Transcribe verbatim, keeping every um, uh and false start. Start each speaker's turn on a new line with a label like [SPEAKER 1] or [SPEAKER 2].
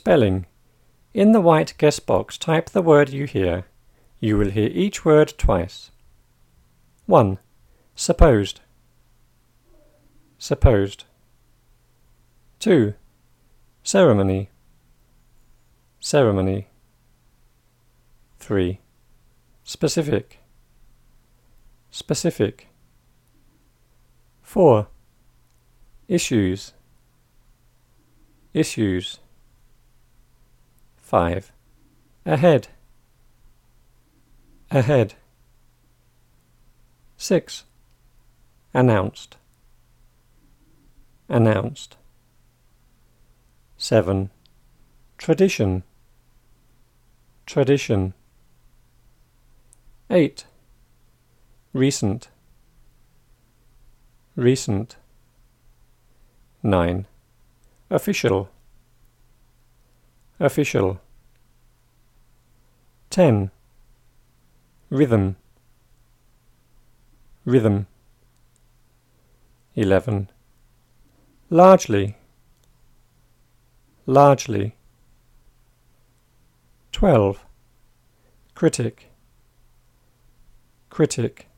[SPEAKER 1] Spelling. In the white guess box, type the word you hear. You will hear each word twice. one. Supposed. Supposed. two. Ceremony. Ceremony. three. Specific. Specific. four. Issues. Issues. five. Ahead. Ahead. six. Announced. Announced. seven. Tradition. Tradition. eight. Recent. Recent. nine. Official. Official. ten. Rhythm. Rhythm. eleven. Largely. Largely. twelve. Critic. Critic.